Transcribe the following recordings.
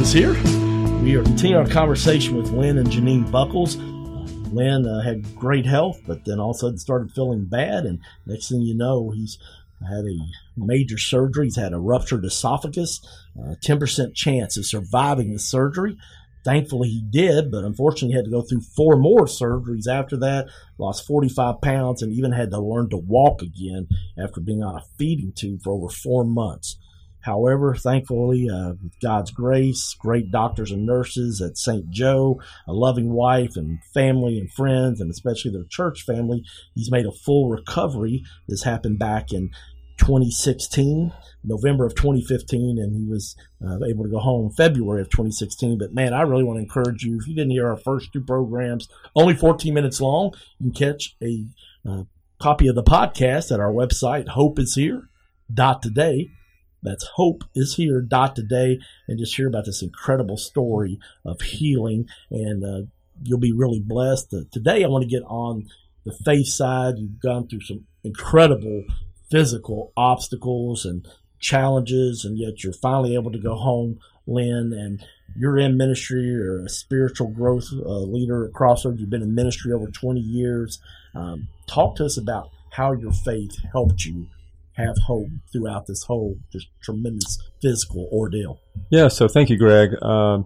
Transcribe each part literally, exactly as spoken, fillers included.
is here. We are continuing our conversation with Lynn and Janine Buckles. Lynn uh, had great health, but then all of a sudden started feeling bad, and next thing you know, he's had a major surgery. He's had a ruptured esophagus, a ten percent chance of surviving the surgery. Thankfully, he did, but unfortunately, he had to go through four more surgeries after that, lost forty-five pounds, and even had to learn to walk again after being on a feeding tube for over four months. However, thankfully, uh, with God's grace, great doctors and nurses at Saint Joe, a loving wife and family and friends, and especially their church family, he's made a full recovery. This happened back in twenty sixteen, November of twenty fifteen, and he was uh, able to go home February of twenty sixteen. But man, I really want to encourage you, if you didn't hear our first two programs, only fourteen minutes long, you can catch a uh, copy of the podcast at our website, hope is here dot today. That's hope is here dot today, and just hear about this incredible story of healing, and uh, you'll be really blessed. Uh, today I want to get on the faith side. You've gone through some incredible physical obstacles and challenges, and yet you're finally able to go home, Lynn, and you're in ministry. You're a spiritual growth uh, leader at Crossroads. You've been in ministry over twenty years. Um, talk to us about how your faith helped you have hope throughout this whole just tremendous physical ordeal. Yeah, so thank you, Greg. Um,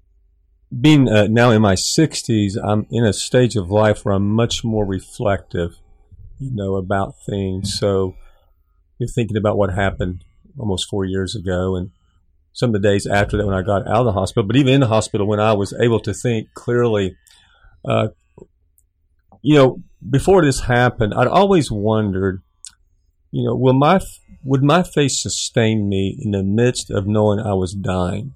being uh, now in my sixties, I'm in a stage of life where I'm much more reflective, you know, about things. So you're thinking about what happened almost four years ago and some of the days after that when I got out of the hospital, but even in the hospital when I was able to think clearly. Uh, you know, before this happened, I'd always wondered, you know, will my would my faith sustain me in the midst of knowing I was dying?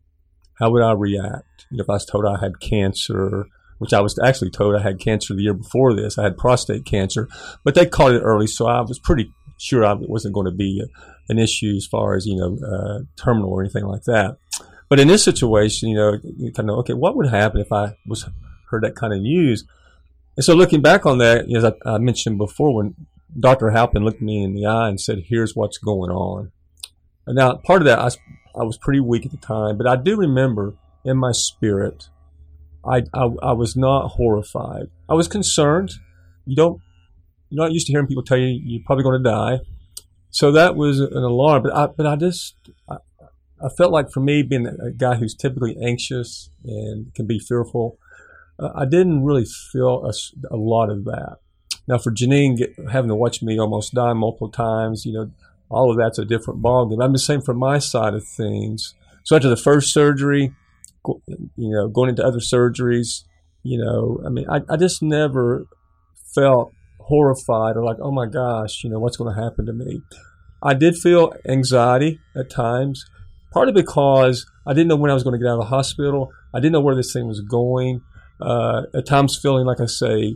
How would I react? You know, if I was told I had cancer, which I was actually told I had cancer the year before this. I had prostate cancer, but they caught it early, so I was pretty sure I wasn't going to be a, an issue as far as, you know, uh, terminal or anything like that. But in this situation, you know, you kind of, okay, what would happen if I was heard that kind of news? And so looking back on that, as I, I mentioned before, when Doctor Halpin looked me in the eye and said, here's what's going on. And now, part of that, I, I was pretty weak at the time, but I do remember in my spirit, I, I, I was not horrified. I was concerned. You don't, you're not used to hearing people tell you you're probably going to die. So that was an alarm. But I, but I just, I, I felt like for me, being a guy who's typically anxious and can be fearful, uh, I didn't really feel a, a lot of that. Now, for Janine get, having to watch me almost die multiple times, you know, all of that's a different ballgame. I'm just saying from my side of things. So after the first surgery, you know, going into other surgeries, you know, I mean, I, I just never felt horrified or like, oh my gosh, you know, what's going to happen to me? I did feel anxiety at times, partly because I didn't know when I was going to get out of the hospital. I didn't know where this thing was going. Uh, at times feeling, like I say,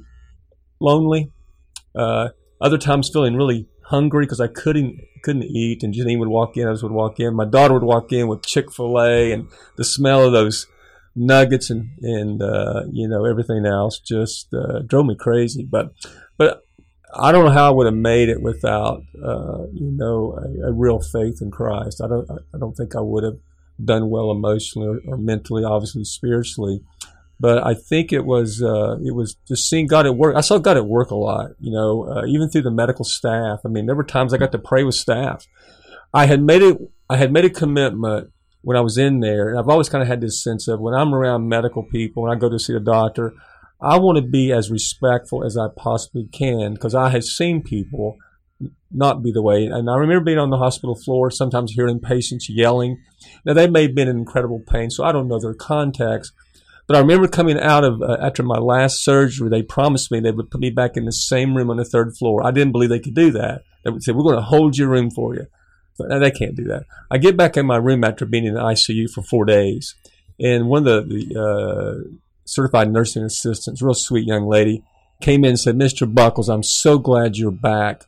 lonely. Uh, other times feeling really hungry because I couldn't couldn't eat, and Janine would walk in, others would walk in. My daughter would walk in with Chick-fil-A, and the smell of those nuggets and and uh, you know, everything else just uh, drove me crazy. But but I don't know how I would have made it without uh, you know a, a real faith in Christ. I don't I don't think I would have done well emotionally or, or mentally, obviously spiritually. But I think it was uh, it was just seeing God at work. I saw God at work a lot, you know, uh, even through the medical staff. I mean, there were times I got to pray with staff. I had made it. I had made a commitment when I was in there, and I've always kind of had this sense of when I'm around medical people, when I go to see a doctor, I want to be as respectful as I possibly can because I had seen people not be the way. And I remember being on the hospital floor, sometimes hearing patients yelling. Now, they may have been in incredible pain, so I don't know their context. But I remember coming out of, uh, after my last surgery, they promised me they would put me back in the same room on the third floor. I didn't believe they could do that. They would say, we're going to hold your room for you. But no, they can't do that. I get back in my room after being in the I C U for four days. And one of the, the uh, certified nursing assistants, real sweet young lady, came in and said, Mister Buckles, I'm so glad you're back.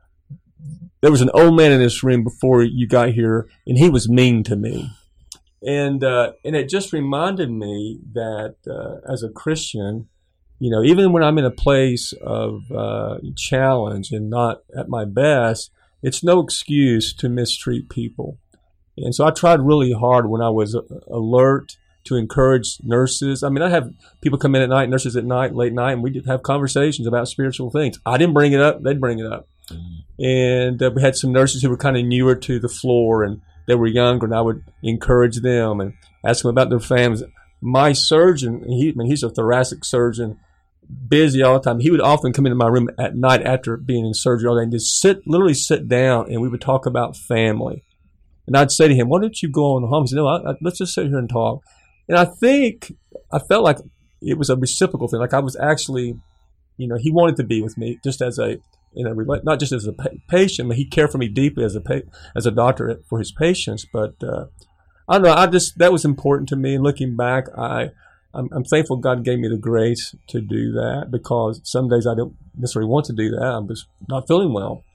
There was an old man in this room before you got here, and he was mean to me. And uh, and it just reminded me that uh, as a Christian, you know, even when I'm in a place of uh, challenge and not at my best, it's no excuse to mistreat people. And so I tried really hard when I was alert to encourage nurses. I mean, I have people come in at night, nurses at night, late night, and we did have conversations about spiritual things. I didn't bring it up. They'd bring it up. Mm-hmm. And uh, we had some nurses who were kind of newer to the floor, and they were younger, and I would encourage them and ask them about their families. My surgeon, he, I mean, he's a thoracic surgeon, busy all the time. He would often come into my room at night after being in surgery all day and just sit, literally sit down, and we would talk about family. And I'd say to him, why don't you go on home? He said, no, I, I, let's just sit here and talk. And I think I felt like it was a reciprocal thing. Like I was actually, you know, he wanted to be with me just as a, you know, not just as a pa- patient, but he cared for me deeply as a pa- as a doctor for his patients. But uh, I don't know. I just that was important to me. And looking back, I I'm, I'm thankful God gave me the grace to do that, because some days I don't necessarily want to do that. I'm just not feeling well.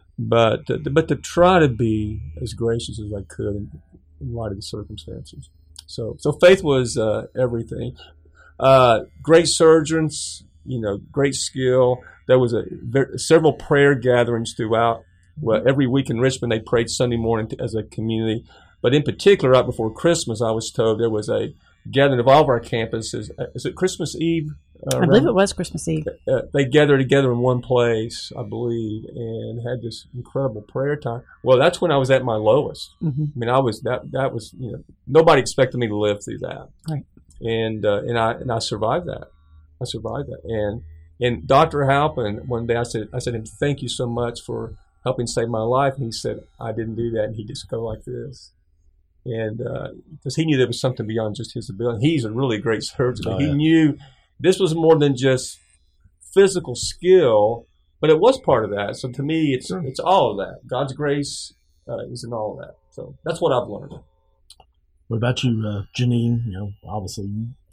But uh, but to try to be as gracious as I could in, in light of the circumstances. So so faith was uh, everything. Uh, great surgeons, you know, great skill. There was a there, several prayer gatherings throughout. Well, every week in Richmond, they prayed Sunday morning to, as a community. But in particular, right before Christmas, I was told there was a gathering of all of our campuses. Is it Christmas Eve? Uh, I believe it was Christmas Eve. Uh, they gathered together in one place, I believe, and had this incredible prayer time. Well, that's when I was at my lowest. Mm-hmm. I mean, I was that. That was you know nobody expected me to live through that, right? And uh, and I and I survived that. I survived that. And and Doctor Halpin, one day I said I said to him, thank you so much for helping save my life. And he said, I didn't do that. And he just go like this. And because uh, he knew there was something beyond just his ability. He's a really great surgeon. Oh, he yeah. knew this was more than just physical skill, but it was part of that. So to me, it's sure. it's all of that. God's grace uh, is in all of that. So that's what I've learned. What about you, uh, Janine? You know, obviously,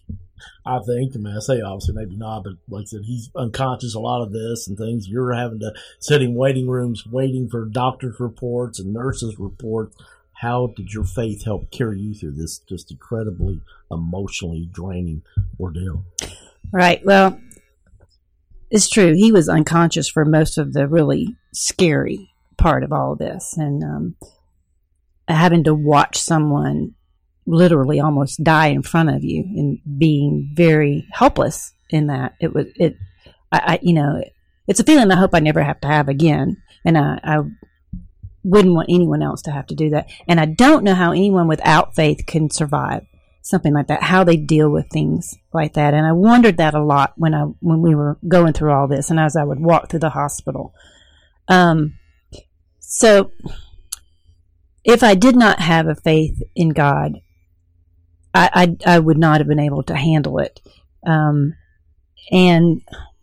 I think, I mean, I say obviously, maybe not, but like I said, he's unconscious a lot of this and things. You're having to sit in waiting rooms, waiting for doctors' reports and nurses' reports. How did your faith help carry you through this just incredibly emotionally draining ordeal? Right. Well, it's true. He was unconscious for most of the really scary part of all of this. And um, having to watch someone literally almost die in front of you and being very helpless in that, it was, it, I, I you know, it's a feeling I hope I never have to have again. And I, I wouldn't want anyone else to have to do that. And I don't know how anyone without faith can survive something like that, how they deal with things like that. And I wondered that a lot when I when we were going through all this and as I would walk through the hospital. Um, so if I did not have a faith in God, I, I, I would not have been able to handle it. Um, and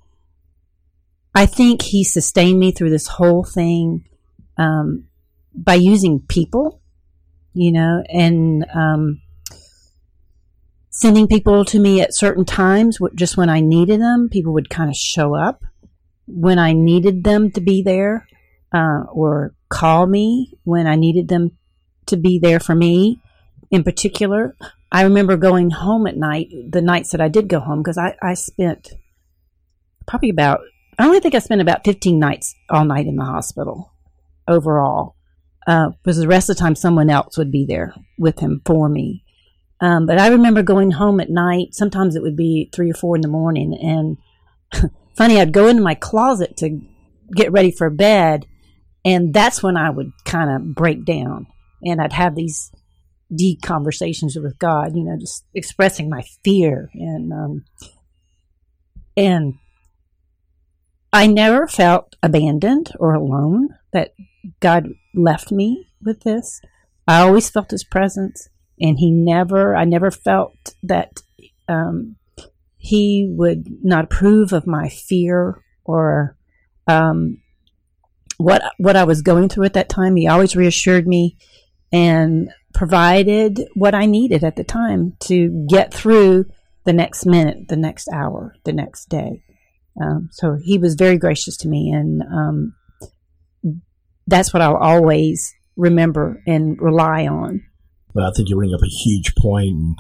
I think he sustained me through this whole thing um, by using people, you know, and um, sending people to me at certain times, just when I needed them. People would kind of show up when I needed them to be there, uh, or call me when I needed them to be there for me in particular. I remember going home at night, the nights that I did go home, because I, I spent probably about, I only think I spent about fifteen nights all night in the hospital overall, uh, because the rest of the time someone else would be there with him for me. Um, but I remember going home at night. Sometimes it would be three or four in the morning. And funny, I'd go into my closet to get ready for bed. And that's when I would kind of break down. And I'd have these deep conversations with God, you know, just expressing my fear. And, um, and I never felt abandoned or alone, that God left me with this. I always felt his presence. And he never, I never felt that um, he would not approve of my fear or um, what what I was going through at that time. He always reassured me and provided what I needed at the time to get through the next minute, the next hour, the next day. Um, so he was very gracious to me, and um, that's what I'll always remember and rely on. But I think you bring up a huge point, and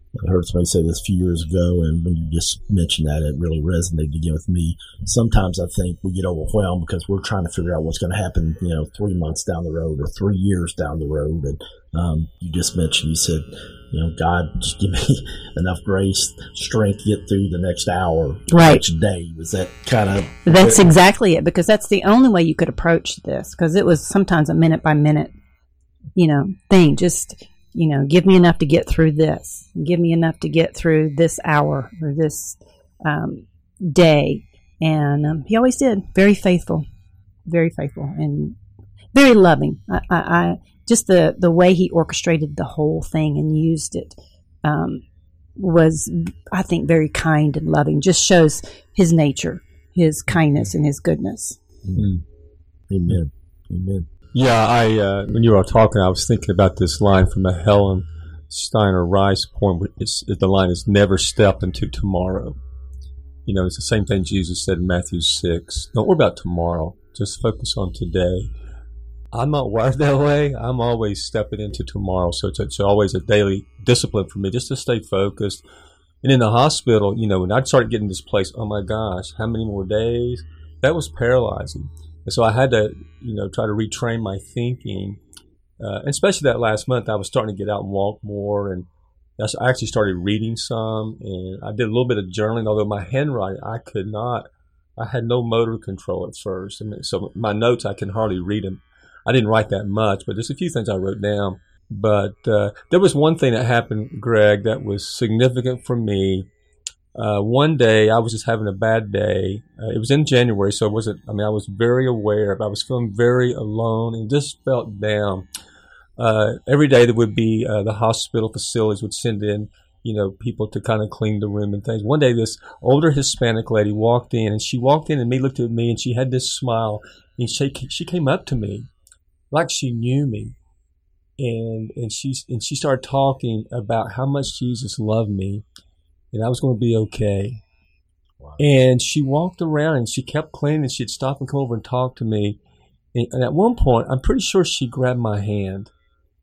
I heard somebody say this a few years ago, and when you just mentioned that, it really resonated again with me. Sometimes I think we get overwhelmed because we're trying to figure out what's going to happen, you know, three months down the road or three years down the road. And um, you just mentioned, you said, you know, God, just give me enough grace, strength to get through the next hour, right. next day. Was that kind of... That's it? Exactly it, because that's the only way you could approach this, because it was sometimes a minute by minute, you know, thing. Just... You know, give me enough to get through this. Give me enough to get through this hour or this um, day. And um, he always did. Very faithful, very faithful, and very loving. I, I, I just the, the way he orchestrated the whole thing and used it um, was, I think, very kind and loving. Just shows his nature, his kindness, and his goodness. Mm-hmm. Amen. Amen. Yeah, I uh, when you were talking, I was thinking about this line from a Helen Steiner Rice poem. It's, the line is, never step into tomorrow. You know, it's the same thing Jesus said in Matthew six. Don't worry about tomorrow. Just focus on today. I'm not wired that way. I'm always stepping into tomorrow. So it's, it's always a daily discipline for me just to stay focused. And in the hospital, you know, when I started getting this place, oh my gosh, how many more days? That was paralyzing. And so I had to, you know, try to retrain my thinking. Uh, especially that last month, I was starting to get out and walk more. And I actually started reading some. And I did a little bit of journaling, although my handwriting, I could not. I had no motor control at first. I mean, so my notes, I can hardly read them. I didn't write that much, but there's a few things I wrote down. But uh, there was one thing that happened, Greg, that was significant for me. Uh, one day, I was just having a bad day. Uh, it was in January, so it wasn't, I mean, I was very aware, but I was feeling very alone and just felt down. Uh, every day there would be, uh, the hospital facilities would send in, you know, people to kind of clean the room and things. One day, this older Hispanic lady walked in, and she walked in and me looked at me, and she had this smile, and she, she came up to me like she knew me. And, and she, and she started talking about how much Jesus loved me. And I was going to be okay. Wow. And she walked around and she kept cleaning, and she'd stop and come over and talk to me. And, and at one point, I'm pretty sure she grabbed my hand.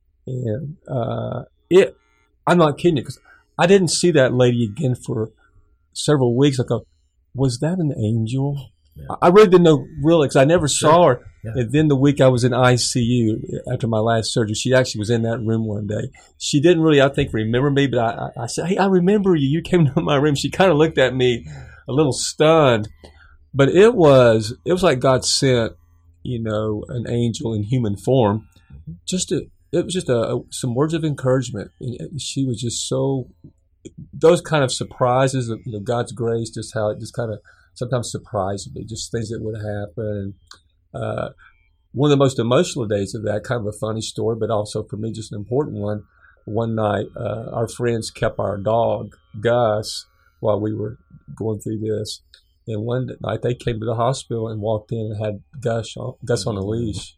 And uh, it, I'm not kidding you, because I didn't see that lady again for several weeks. I go, was that an angel? Yeah. I really didn't know really, because I never sure. saw her. Yeah. And then the week I was in I C U after my last surgery, she actually was in that room one day. She didn't really, I think, remember me, but I, I, I said, hey, I remember you. You came to my room. She kind of looked at me a little stunned. But it was, it was like God sent, you know, an angel in human form. Just to, it was just a, a, some words of encouragement. And she was just so, those kind of surprises of, you know, God's grace, just how it just kind of sometimes surprised me, just things that would happen. Uh, one of the most emotional days of that, kind of a funny story, but also for me just an important one. One night, uh, our friends kept our dog, Gus, while we were going through this. And one night they came to the hospital and walked in and had Gus on, Gus on a leash.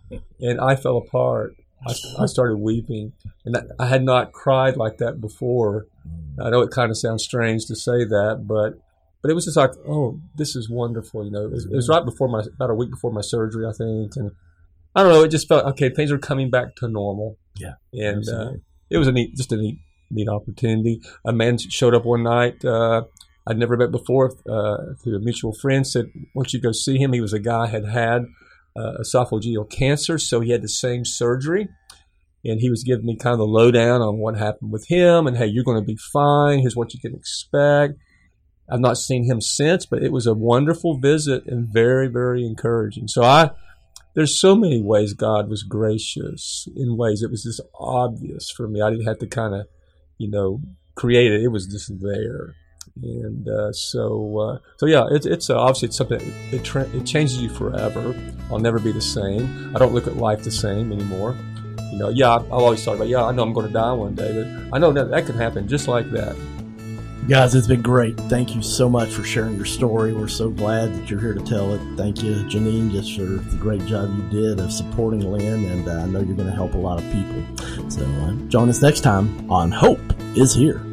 And I fell apart. I, I started weeping. And I, I had not cried like that before. I know it kind of sounds strange to say that, but But it was just like, oh, this is wonderful. You know, it was, it was right before my, about a week before my surgery, I think. And I don't know, it just felt, okay, things are coming back to normal. Yeah. And uh, it was a neat, just a neat, neat opportunity. A man showed up one night uh, I'd never met before uh, through a mutual friend, said, why don't you go see him? He was a guy had had uh, esophageal cancer, so he had the same surgery. And he was giving me kind of the lowdown on what happened with him. And, hey, you're going to be fine. Here's what you can expect. I've not seen him since, but it was a wonderful visit and very, very encouraging. So I, there's so many ways God was gracious, in ways it was just obvious for me. I didn't have to kind of, you know, create it. It was just there. And uh, so, uh, so yeah, it's it's uh, obviously it's something that it, tra- it changes you forever. I'll never be the same. I don't look at life the same anymore. You know, yeah, I've always thought about, yeah, I know I'm going to die one day, but I know that that can happen just like that. Guys, it's been great. Thank you so much for sharing your story. We're so glad that you're here to tell it. Thank you, Janine, just for the great job you did of supporting Lynn, and uh, I know you're going to help a lot of people. So uh, join us next time on Hope is Here.